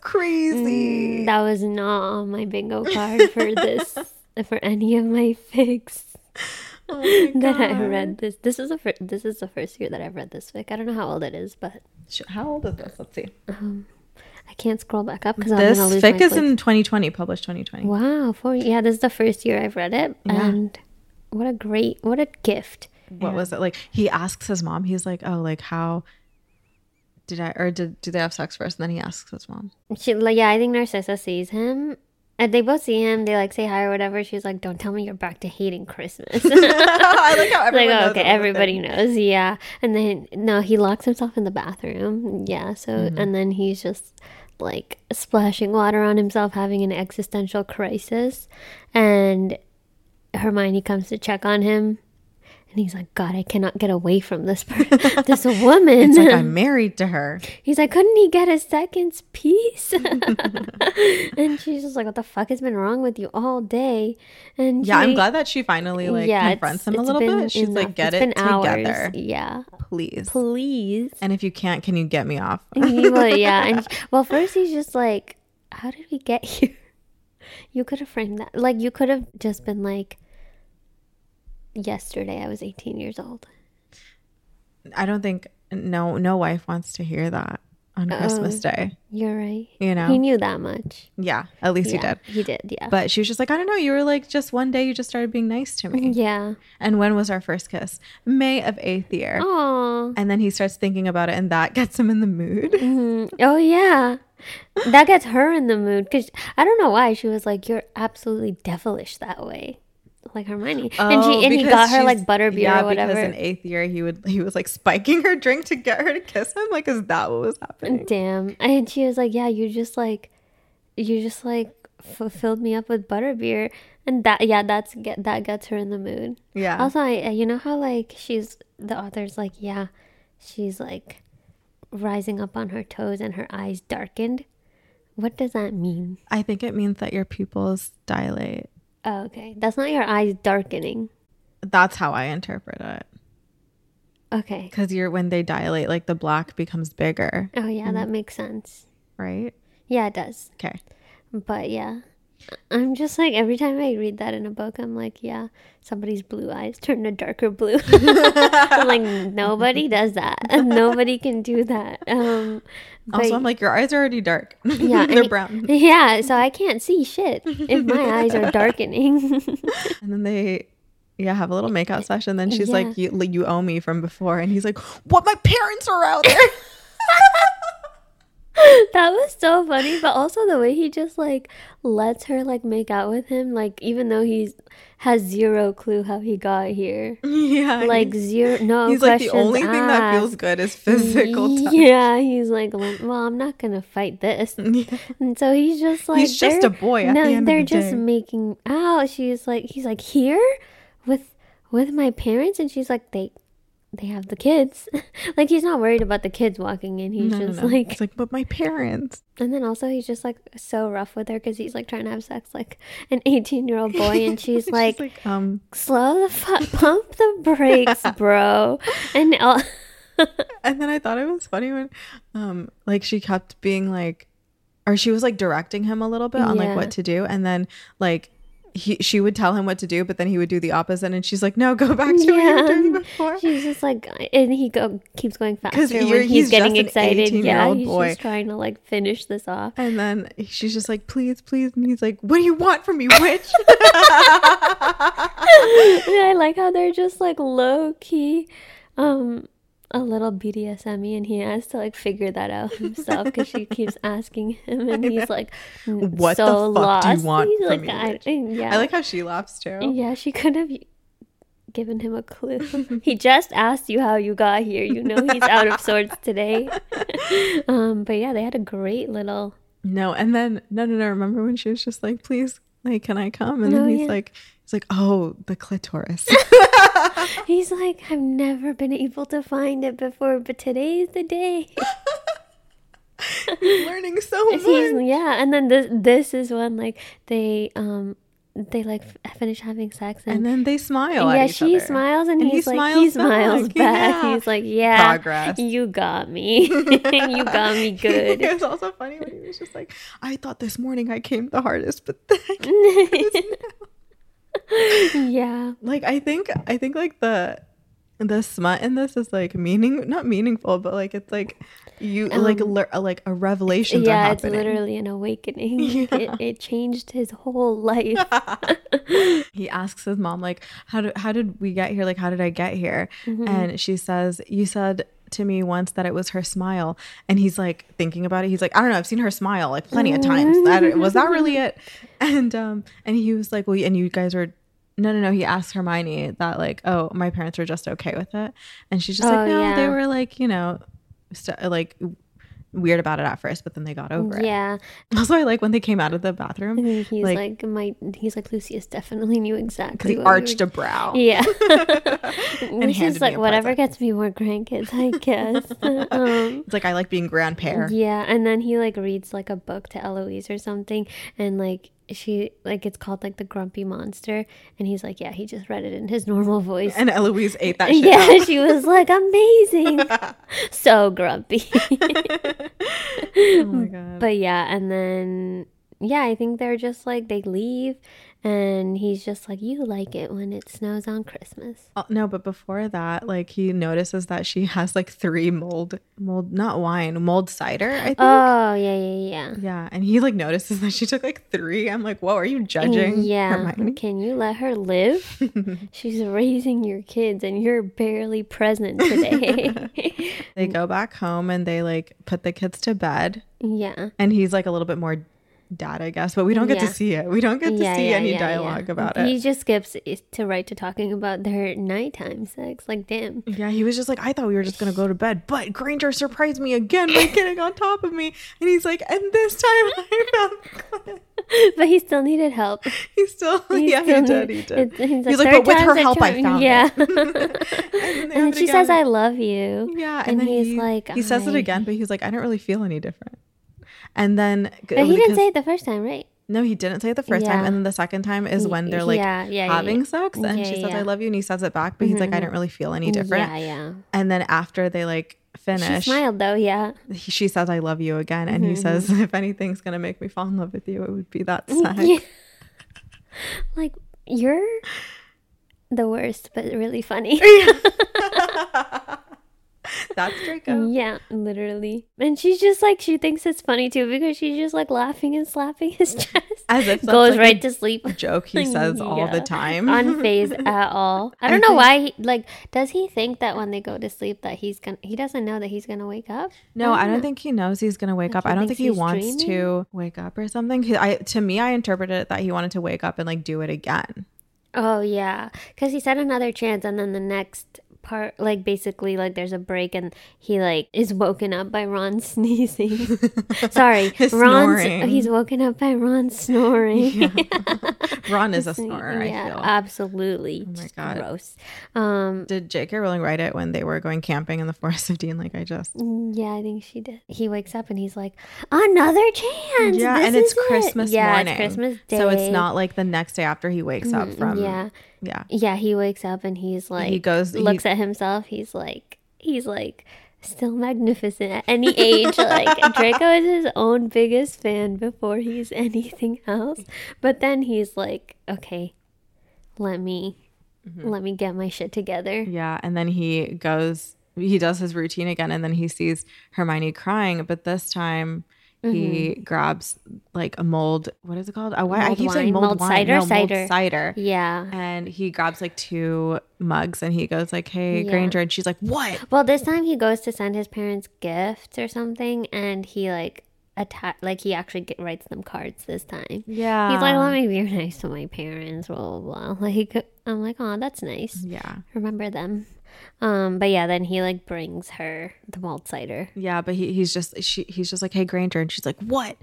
S1: crazy.
S2: That was not on my bingo card for this, for any of my fics.
S1: Oh my
S2: that I
S1: God.
S2: read this. This is the fir- this is the first year that I've read this fic. I don't know how old it is, but
S1: Sh- How old is this? Let's see.
S2: um, I can't scroll back up because I'm
S1: This
S2: gonna lose
S1: fic
S2: my
S1: is
S2: place.
S1: in twenty twenty, published twenty twenty.
S2: Wow, four. Yeah, this is the first year I've read it,
S1: Yeah.
S2: and what a great, what a gift.
S1: What
S2: Yeah.
S1: was it like? He asks his mom. He's like, "Oh, like how did I or did do they have sex first?" And then he asks his mom.
S2: She, like, yeah, I think Narcissa sees him. And they both see him. They like say hi or whatever. She's like, "Don't tell me you're back to hating Christmas."
S1: I like how
S2: like,
S1: everyone
S2: oh,
S1: knows
S2: okay,
S1: it was a
S2: everybody
S1: thing.
S2: knows, yeah. And then no, he locks himself in the bathroom, yeah. So
S1: Mm-hmm.
S2: and then he's just like splashing water on himself, having an existential crisis. And Hermione comes to check on him, and he's like, "God, I cannot get away from this per- this woman."
S1: It's like I'm married to her.
S2: He's like, "Couldn't he get a second's piece?" And she's just like, "What the fuck has been wrong with you all day?" And
S1: Yeah, I'm
S2: she-
S1: glad that she finally like
S2: yeah,
S1: confronts
S2: it's-
S1: him a
S2: it's
S1: little
S2: been
S1: bit. She's
S2: enough.
S1: like, "Get
S2: It's
S1: it
S2: been hours.
S1: together,
S2: Yeah,
S1: please."
S2: please.
S1: And if you can't, can you get me off?
S2: He- well, yeah, and well, first he's just like, "How did we get here?" You could have framed that like you could have just been like, "Yesterday I was eighteen years old."
S1: I don't think no no wife wants to hear that on Christmas Day.
S2: You're right.
S1: You know?
S2: He knew that much.
S1: Yeah, at least
S2: Yeah,
S1: he did.
S2: He did. Yeah.
S1: But she was just like, I don't know. You were like, just one day you just started being nice to me.
S2: yeah.
S1: And when was our first kiss? May of eighth year.
S2: Oh.
S1: And then he starts thinking about it, and that gets him in the mood.
S2: Mm-hmm. Oh yeah, that gets her in the mood because I don't know why she was like, "You're absolutely devilish that way," like Hermione, and she and he
S1: because
S2: got her
S1: she's-
S2: like butterbeer
S1: yeah,
S2: or whatever.
S1: because in eighth year he would he was like spiking her drink to get her to kiss him. Like, is that what was happening?
S2: Damn, and she was like, "Yeah, you just like, you just like f- filled me up with butterbeer," and that yeah, that's get that gets her in the mood.
S1: Yeah.
S2: Also, I you know how like she's the author's like, yeah, she's like rising up on her toes and her eyes darkened. What does that mean?
S1: I think it means that your pupils dilate.
S2: Oh, okay. That's not your eyes darkening.
S1: That's how I interpret it.
S2: Okay.
S1: Because you're when they dilate, like the black becomes bigger,
S2: Oh, yeah, that makes sense.
S1: right?
S2: Yeah, it does.
S1: Okay.
S2: But yeah, I'm just like, every time I read that in a book, I'm like, yeah, somebody's blue eyes turn a darker blue. I'm like, nobody does that. Nobody can do that. Um, but
S1: Also, I'm like, your eyes are already dark.
S2: yeah,
S1: They're
S2: and-
S1: brown.
S2: Yeah, so I can't see shit if my eyes are darkening.
S1: And then they, yeah, have a little makeout session. Then she's
S2: Yeah.
S1: like, you, like, you owe me from before. And he's like, what? My parents are out there.
S2: That was so funny, but also the way he just like lets her like make out with him, like even though he's has zero clue how he got here,
S1: Yeah.
S2: like zero no
S1: he's like, the
S2: questions
S1: only thing that feels
S2: asked.
S1: good is physical touch.
S2: Yeah, he's like, well, I'm not gonna fight this,
S1: Yeah.
S2: and so he's just like,
S1: He's just
S2: they're-
S1: a boy at
S2: no,
S1: the end of
S2: they're
S1: the
S2: just
S1: day.
S2: making out. She's like, he's like, here with with my parents, and she's like, they they have the kids. Like he's not worried about the kids walking in. He's
S1: No, no,
S2: just
S1: no.
S2: like,
S1: It's like, but my parents.
S2: and then also he's just like so rough with her because he's like trying to have sex like an eighteen year old boy, and she's like,
S1: like, um,
S2: slow the fuck, pump the brakes, bro. And uh,
S1: and then I thought it was funny when, um, like she kept being like, or she was like directing him a little bit on
S2: Yeah.
S1: like what to do, and then like he she would tell him what to do, but then he would do the opposite, and she's like, no, go back to what you were
S2: yeah,
S1: doing before.
S2: she's just like, and he go keeps going faster
S1: you're-
S2: when he's,
S1: he's
S2: getting
S1: just an
S2: excited. Yeah,
S1: eighteen-year-old
S2: he's
S1: boy.
S2: just trying to like finish this off.
S1: And then she's just like, please, please, and he's like, what do you want from me, witch?
S2: And I like how they're just like low key, um, a little B D S M-y, and he has to like figure that out himself because she keeps asking him, and he's like, n-
S1: What the
S2: so
S1: fuck do you
S2: lost.
S1: want
S2: He's
S1: from
S2: like,
S1: me,
S2: I,
S1: bitch?
S2: yeah,
S1: I like how she laughs too.
S2: yeah, she could have given him a clue. He just asked you how you got here. You know he's out of sorts today. Um, but yeah, they had a great little.
S1: No, and then no, no, no. Remember when she was just like, please, like, can I come? And
S2: No,
S1: then he's
S2: yeah.
S1: like, he's like, oh, the clitoris.
S2: He's like, I've never been able to find it before, but today's the day.
S1: He's learning so much.
S2: He's, yeah, and then this this is when like they um they like f- finish having sex, and,
S1: And then they smile.
S2: yeah,
S1: at each
S2: she
S1: other.
S2: smiles, and,
S1: And he
S2: he's like
S1: smiles
S2: he smiles
S1: back.
S2: back.
S1: Yeah.
S2: He's like, yeah,
S1: Progress.
S2: you got me, you got me good.
S1: It was also funny when he was just like, I thought this morning I came the hardest, but then I came the hardest now."
S2: Yeah.
S1: Like I think I think like the the smut in this is like meaning not meaningful, but like it's like you um, like le- like a revelations
S2: yeah,
S1: are happening.
S2: It's literally an awakening.
S1: Yeah.
S2: It, it changed his whole life.
S1: He asks his mom like, how did how did we get here? Like, how did I get here? Mm-hmm. And she says, you said to me once that it was her smile. And he's like thinking about it. He's like, I don't know, I've seen her smile like plenty of times. That was that really it? And um and he was like, well, and you guys were no no no he asked Hermione that like, oh, my parents were just okay with it. And she's just oh, like, no, yeah. They were like, you know, st- like weird about it at first, but then they got over it.
S2: Yeah.
S1: Also, I like when they came out of the bathroom.
S2: He's like, like my. He's like, Lucius definitely knew exactly.
S1: He arched we were... a brow.
S2: Yeah. And he's like, whatever present. Gets me more grandkids, I guess. um,
S1: it's like I like being grandpère.
S2: Yeah, and then he like reads like a book to Eloise or something, and like she like it's called like The Grumpy Monster, and he's like, yeah, he just read it in his normal voice,
S1: and Eloise ate that shit
S2: yeah
S1: up.
S2: She was like, amazing. So grumpy.
S1: Oh my god.
S2: But yeah, and then yeah, I think they're just like they leave, and he's just like, you like it when it snows on Christmas.
S1: Oh, no, but before that, like he notices that she has like three mold, mold, not wine, mold cider, I think.
S2: Oh, yeah, yeah, yeah.
S1: Yeah, and he like notices that she took like three. I'm like, whoa, are you judging
S2: Yeah,
S1: Hermione?
S2: Can you let her live? She's raising your kids and you're barely present today.
S1: They go back home and they like put the kids to bed.
S2: Yeah.
S1: And he's like a little bit more dad, I guess, but we don't get yeah. to see it. We don't get to yeah, see yeah, any yeah, dialogue yeah. about it.
S2: He just skips to right to talking about their nighttime sex. Like, damn.
S1: Yeah, he was just like, I thought we were just gonna go to bed, but Granger surprised me again by getting on top of me, and he's like, and this time I found Clint.
S2: But he still needed help.
S1: He still, he yeah, still he did. He did.
S2: It, he's,
S1: he's like, but with her help, I found
S2: yeah.
S1: it.
S2: and then, and then she says, "I love you."
S1: Yeah, and,
S2: and
S1: then
S2: he's
S1: he,
S2: like,
S1: he says it again, but he's like, I don't really feel any different. And then,
S2: but he didn't say it the first time, right?
S1: No, he didn't say it the first
S2: yeah.
S1: time, and then the second time is when they're like
S2: yeah, yeah,
S1: having
S2: yeah.
S1: sex, and
S2: yeah,
S1: she says,
S2: yeah.
S1: "I love you," and he says it back, but he's mm-hmm. like, "I don't really feel any different."
S2: Yeah, yeah.
S1: And then after they like finish,
S2: she smiled though, yeah.
S1: He, she says, "I love you" again, and mm-hmm. he says, "If anything's gonna make me fall in love with you, it would be that sex."
S2: Yeah. Like, you're the worst, but really funny.
S1: That's Draco.
S2: Yeah, literally. And she's just like, she thinks it's funny too, because she's just like laughing and slapping his chest.
S1: As if
S2: goes
S1: like
S2: right to sleep.
S1: Joke he says yeah. all the time.
S2: Unfazed at all. I don't I know think... why. He, like, does he think that when they go to sleep that he's gonna? He doesn't know that he's gonna wake up.
S1: No,
S2: I don't,
S1: I don't think he knows he's gonna wake like up. I don't think he wants dreaming? to wake up or something. He, I to me, I interpreted it that he wanted to wake up and like do it again.
S2: Oh yeah, because he said another chance, and then the next part, like basically like there's a break and he like is woken up by Ron sneezing. Sorry, Ron. He's woken up by Ron snoring.
S1: Yeah. Ron is a snorer.
S2: Yeah,
S1: I feel
S2: absolutely.
S1: Oh my god,
S2: gross. Um,
S1: did J K Rowling write it when they were going camping in the Forest of Dean? Like I just.
S2: Yeah, I think she did. He wakes up and he's like, another chance.
S1: Yeah,
S2: this
S1: and it's
S2: it.
S1: Christmas
S2: yeah,
S1: morning.
S2: It's Christmas Day.
S1: So it's not like the next day after he wakes up from.
S2: Yeah.
S1: Yeah.
S2: Yeah, he wakes up and he's like,
S1: he goes,
S2: looks
S1: he,
S2: at himself. He's like, he's like, still magnificent at any age. Like, Draco is his own biggest fan before he's anything else. But then he's like, okay, let me, mm-hmm. let me get my shit together.
S1: Yeah. And then he goes, he does his routine again. And then he sees Hermione crying. But this time, he mm-hmm. grabs like a mold. What is it called? A wine. I keep
S2: wine.
S1: saying mold,
S2: mold
S1: wine.
S2: cider.
S1: No,
S2: cider.
S1: Mold cider.
S2: Yeah.
S1: And he grabs like two mugs and he goes like, "Hey,
S2: yeah.
S1: Granger," and she's like, "What?"
S2: Well, this time he goes to send his parents gifts or something, and he like attack. Like he actually get, writes them cards this time.
S1: Yeah.
S2: He's like, "Let me be nice to my parents." Blah blah blah. Like I'm like, "Oh, that's nice."
S1: Yeah.
S2: Remember them. Um, but yeah, then he like brings her the malt cider.
S1: Yeah, but he, he's just she he's just like, "Hey, Granger," and she's like, "What?"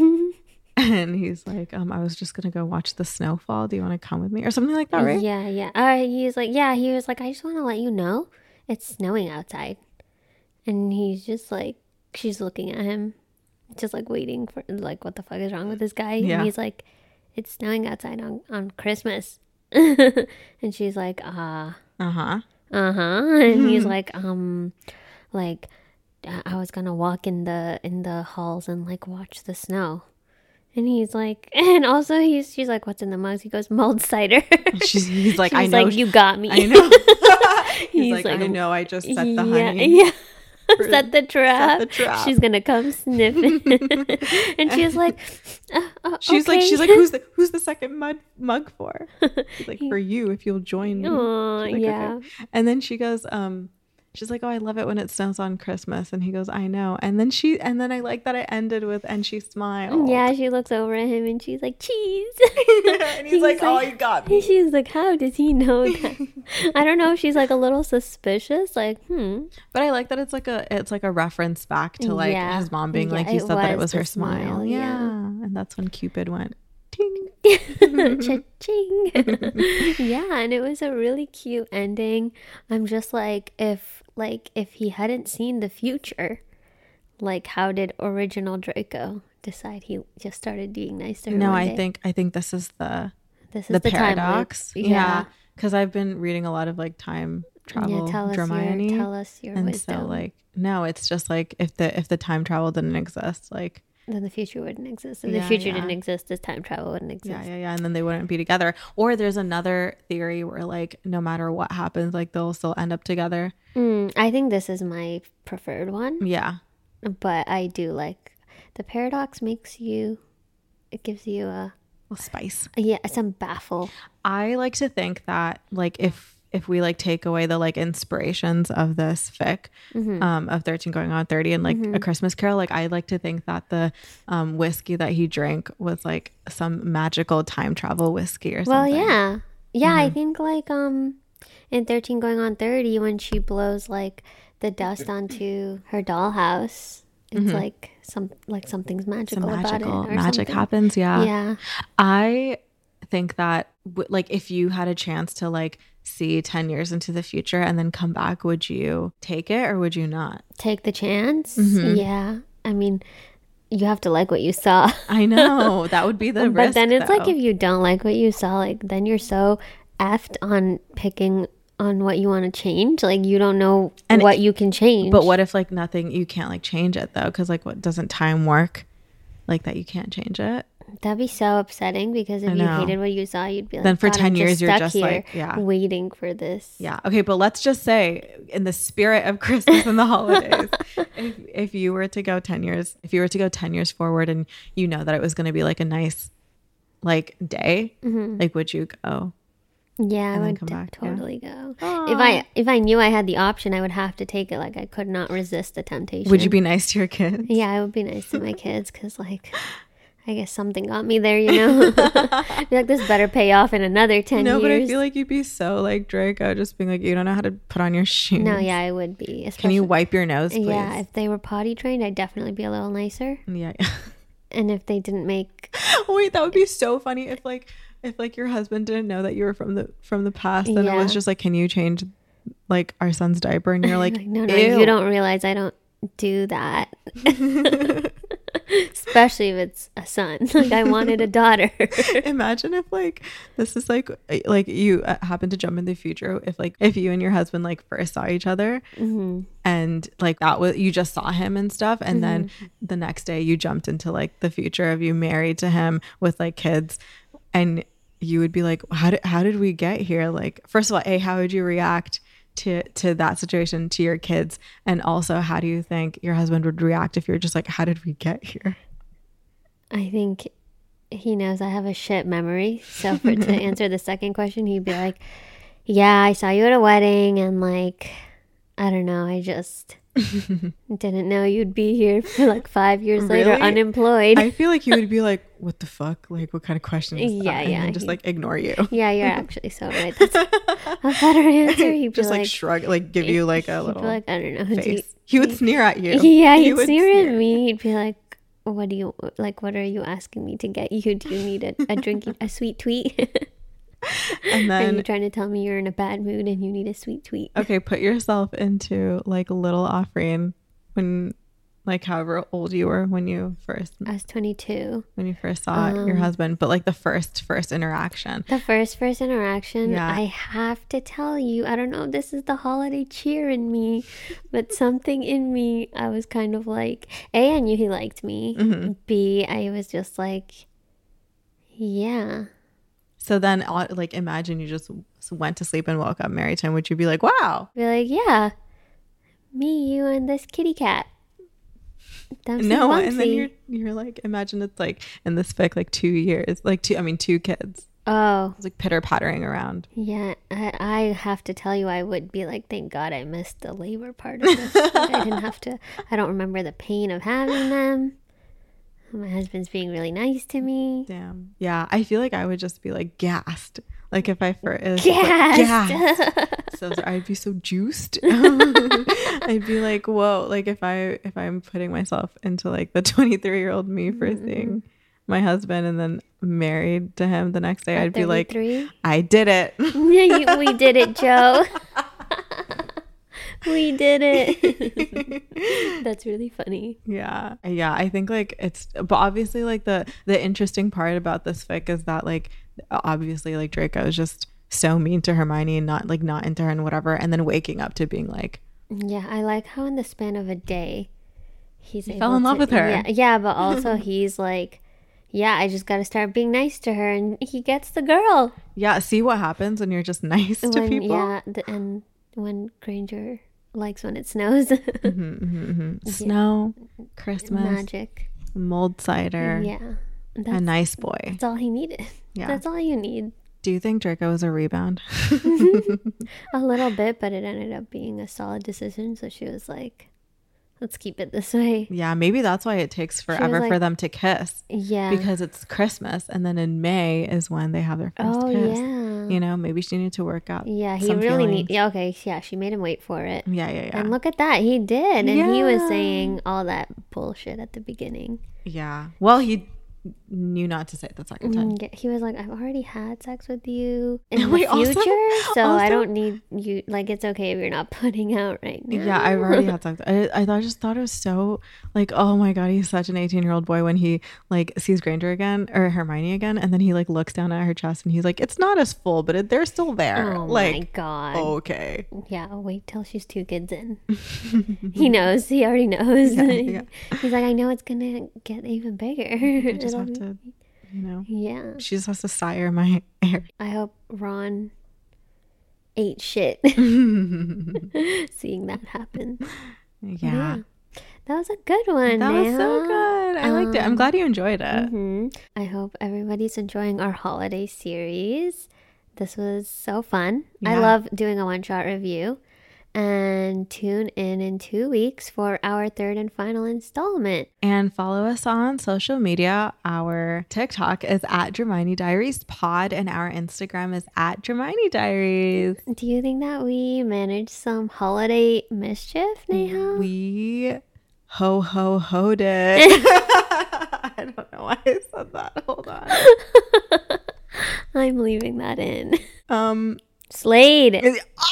S1: And he's like, um, "I was just gonna go watch the snowfall. Do you want to come with me?" Or something like that, right?
S2: Yeah, yeah. Uh, he's like, yeah, he was like, "I just want to let you know it's snowing outside," and he's just like, she's looking at him, just like waiting for like, what the fuck is wrong with this guy?
S1: Yeah.
S2: And he's like, "It's snowing outside on on Christmas," and she's like, "Ah, uh,
S1: uh huh."
S2: Uh-huh. And he's like, um, like, I was gonna walk in the in the halls and like watch the snow. And he's like, and also he's she's like, what's in the mugs? He goes, mulled cider.
S1: She's, he's like,
S2: she's
S1: I know.
S2: like, you got me.
S1: I know. he's,
S2: he's
S1: like,
S2: like,
S1: I know. I just set the
S2: yeah,
S1: honey.
S2: Yeah. Set the trap.
S1: Set the trap.
S2: She's gonna come sniffing. And she's like, uh, uh,
S1: she's
S2: okay.
S1: like, she's like, who's the who's the second mug mug for? She's like, for you if you'll join me.
S2: Oh,
S1: like,
S2: yeah.
S1: Okay. And then she goes, um, she's like, oh, I love it when it snows on Christmas. And he goes, I know. And then she, and then I like that it ended with, and she smiled.
S2: Yeah, she looks over at him and she's like, cheese.
S1: And he's, he's like, oh, you got me.
S2: She's like, how does he know that? I don't know if she's like a little suspicious, like, hmm.
S1: But I like that it's like a, it's like a reference back to like
S2: yeah.
S1: his mom being
S2: yeah,
S1: like, he said that it was her smile.
S2: smile.
S1: Yeah.
S2: yeah.
S1: And that's when Cupid went, ting.
S2: Cha-ching. Yeah, and it was a really cute ending. I'm just like, if like if he hadn't seen the future, like how did original Draco decide he just started being nice to her?
S1: No,
S2: one
S1: I
S2: day?
S1: think I think this is the
S2: this is
S1: the,
S2: the
S1: paradox.
S2: Time loop.
S1: Yeah, because I've been reading a lot of like time travel
S2: yeah, tell us
S1: Hermione,
S2: your, tell us your
S1: and
S2: wisdom.
S1: so like no, it's just like if the if the time travel didn't exist, like
S2: then the future wouldn't exist. If
S1: yeah,
S2: the future
S1: yeah.
S2: didn't exist, this time travel wouldn't exist.
S1: Yeah, yeah, yeah, and then they wouldn't be together. Or there's another theory where like no matter what happens, like they'll still end up together.
S2: Mm, I think this is my preferred one.
S1: Yeah,
S2: but I do like the paradox. Makes you, it gives you a
S1: well, spice.
S2: Yeah, some baffle.
S1: I like to think that like if if we like take away the like inspirations of this fic
S2: Mm-hmm.
S1: um of thirteen going on thirty and like
S2: Mhm.
S1: A Christmas Carol, like I like to think that the um whiskey that he drank was like some magical time travel whiskey or
S2: Well,
S1: something.
S2: yeah, yeah. I
S1: Mhm.
S2: think like um, in thirteen going on thirty, when she blows like the dust onto her dollhouse, it's
S1: Mhm.
S2: like some like something's magical,
S1: Some magical
S2: about it. Or
S1: magic
S2: something.
S1: happens. Yeah.
S2: Yeah.
S1: I think that w- like if you had a chance to like see ten years into the future and then come back, would you take it or would you not?
S2: Take the chance.
S1: Mhm.
S2: Yeah. I mean, you have to like what you saw.
S1: I know that would be the
S2: But
S1: risk,
S2: then it's like
S1: though.
S2: if you don't like what you saw, like then you're so effed on picking on what you want to change. Like you don't know
S1: And
S2: what
S1: it-
S2: you can change.
S1: But what if like nothing, you can't like change it though? Because like what, doesn't time work like that? You can't change it.
S2: That'd be so upsetting because if
S1: I
S2: you
S1: know.
S2: hated what you saw, you'd be like,
S1: Then for
S2: "God,
S1: ten
S2: I'm
S1: years, you're
S2: stuck
S1: just
S2: here
S1: like, yeah.
S2: waiting for this."
S1: Yeah. Okay. But let's just say in the spirit of Christmas and the holidays, if, if you were to go ten years, if you were to go ten years forward and you know that it was going to be like a nice like day,
S2: Mhm.
S1: like would you go?
S2: Yeah, I
S1: And then
S2: would
S1: come
S2: t-
S1: back, yeah.
S2: totally go.
S1: Aw.
S2: If I if I knew I had the option, I would have to take it. Like I could not resist the temptation.
S1: Would you be nice to your kids?
S2: Yeah, I would be nice to my kids because like. I guess something got me there, you know. Be like, this better pay off in another ten
S1: No,
S2: years.
S1: but I feel like you'd be so like Draco, just being like, you don't know how to put on your shoes.
S2: No, yeah, I would be.
S1: Can you
S2: especially-
S1: wipe your nose, please?
S2: Yeah, if they were potty trained, I'd definitely be a little nicer.
S1: Yeah.
S2: And if they didn't make,
S1: Wait, that would be so funny if like if like your husband didn't know that you were from the from the past, and it
S2: Yeah.
S1: was just like, can you change like our son's diaper? And you're like,
S2: like, no, no,
S1: ew.
S2: you don't realize I don't do that. Especially if it's a son. Like I wanted a daughter.
S1: Imagine if like this is like like you uh, happen to jump in the future, if like if you and your husband like first saw each other
S2: hmm
S1: and like that was, you just saw him and stuff, and then
S2: Mm-hmm.
S1: the next day you jumped into like the future of you married to him with like kids, and you would be like, how did how did we get here? Like, first of all, A, how would you react to to that situation, to your kids? And also, how do you think your husband would react if you're just like, how did we get here?
S2: I think he knows I have a shit memory. So for to answer the second question, he'd be like, yeah, I saw you at a wedding and like, I don't know, I just didn't know you'd be here for like five years later
S1: Really?
S2: unemployed.
S1: I feel like you would be like, what the fuck? Like, what kind of question is that?
S2: Yeah,
S1: And
S2: yeah,
S1: then just
S2: he-
S1: like ignore you.
S2: Yeah, you're actually so right. That's a better answer. He'd be
S1: Just like,
S2: like,
S1: shrug, like give you like a
S2: he'd
S1: little
S2: be like, I don't know. do you-
S1: face. He would sneer at you.
S2: Yeah,
S1: He
S2: he'd
S1: would
S2: sneer at me. He'd be like, "What do you like? What are you asking me to get you? Do you need a, a drink, a sweet tweet?
S1: And
S2: Are you
S1: then,
S2: trying to tell me you're in a bad mood and you need a sweet tweet?"
S1: okay, put yourself into like little Offreen when like however old you were when you first
S2: I was twenty-two.
S1: When you first saw um, your husband, but like the first first interaction.
S2: The first first interaction, yeah. I have to tell you, I don't know if this is the holiday cheer in me, but something in me, I was kind of like, A, I knew he liked me. Mm-hmm. B, I was just like, yeah.
S1: So then, like, imagine you just went to sleep and woke up married to him. Would you be like, wow?
S2: Be like, yeah, me, you, and this kitty cat. That's
S1: no, and then you're you're like, imagine it's like in this fic, like two years, like two, I mean, two kids.
S2: Oh,
S1: it's like pitter pattering around.
S2: Yeah, I, I have to tell you, I would be like, thank God I missed the labor part of this. Like, I didn't have to. I don't remember the pain of having them. My husband's being really nice to me.
S1: Damn. Yeah, I feel like I would just be like gassed. Like if I first
S2: gassed.
S1: Like, gassed. So I'd be so juiced. I'd be like, whoa. Like if I if I'm putting myself into like the twenty-three year old me for mm-hmm. seeing my husband and then married to him the next day, At I'd thirty-three? Be like, I did it.
S2: We did it, Joe. We did it. That's really funny.
S1: Yeah. Yeah. I think like it's, but obviously like the, the interesting part about this fic is that like, obviously like Draco is just so mean to Hermione and not like not into her and whatever. And then waking up to being like.
S2: Yeah. I like how in the span of a day, he's
S1: he fell in love to, with her.
S2: Yeah. Yeah. But also he's like, yeah, I just got to start being nice to her. And he gets the girl.
S1: Yeah. See what happens when you're just nice
S2: when,
S1: to people.
S2: Yeah. The, and when Granger likes when it snows.
S1: mm-hmm, mm-hmm, mm-hmm. Snow, yeah. Christmas,
S2: magic,
S1: mulled cider.
S2: Yeah,
S1: that's, a nice boy.
S2: That's all he needed. Yeah, that's all you need.
S1: Do you think Draco was a rebound?
S2: A little bit, but it ended up being a solid decision. So she was like, let's keep it this way.
S1: Yeah, maybe that's why it takes forever like, for them to kiss.
S2: Yeah.
S1: Because it's Christmas and then in May is when they have their first
S2: oh,
S1: kiss.
S2: Yeah.
S1: You know, maybe she needed to work out.
S2: Yeah, he really needed. Yeah, okay. Yeah, she made him wait for it.
S1: Yeah, yeah, yeah.
S2: And look at that. He did. And
S1: yeah.
S2: he was saying all that bullshit at the beginning.
S1: Yeah. Well, he knew not to say it the second time.
S2: Yeah, he was like, I've already had sex with you in the Wait, future, also, so also, I don't need you. Like, it's okay if you're not putting out right now.
S1: Yeah, I've already had sex. I, I, thought, I just thought it was so like, oh my God, he's such an eighteen year old boy when he like sees Granger again or Hermione again. And then he like looks down at her chest and he's like, it's not as full, but it, they're still there.
S2: Oh
S1: like,
S2: my God.
S1: Okay.
S2: Yeah, I'll wait till she's two kids in. He knows. He already knows. Yeah, yeah. He's like, I know it's going to get even bigger.
S1: I just have to... You know,
S2: yeah,
S1: she just has to sire my hair.
S2: I hope Ron ate shit seeing that happen.
S1: Yeah.
S2: yeah, that was a good one.
S1: That
S2: Neha.
S1: was so good. I um, liked it. I'm glad you enjoyed it.
S2: Mm-hmm. I hope everybody's enjoying our holiday series. This was so fun. Yeah. I love doing a one shot review. And tune in in two weeks for our third and final installment.
S1: And follow us on social media. Our TikTok is at Dramini Diaries Pod and our Instagram is at Dramini Diaries.
S2: Do you think that we managed some holiday mischief, Neha?
S1: We ho ho hoed it. I don't know why I said that. Hold on.
S2: I'm leaving that in.
S1: Um,
S2: Slade.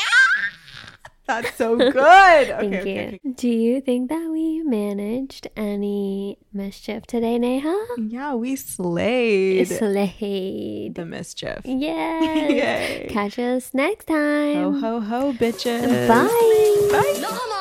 S1: That's so good. Okay,
S2: Thank
S1: okay,
S2: you.
S1: okay.
S2: Do you think that we managed any mischief today, Neha?
S1: Yeah, we slayed.
S2: Slayed.
S1: The mischief.
S2: Yes. Yay. Catch us next time.
S1: Ho, ho, ho, bitches.
S2: Bye.
S1: Bye.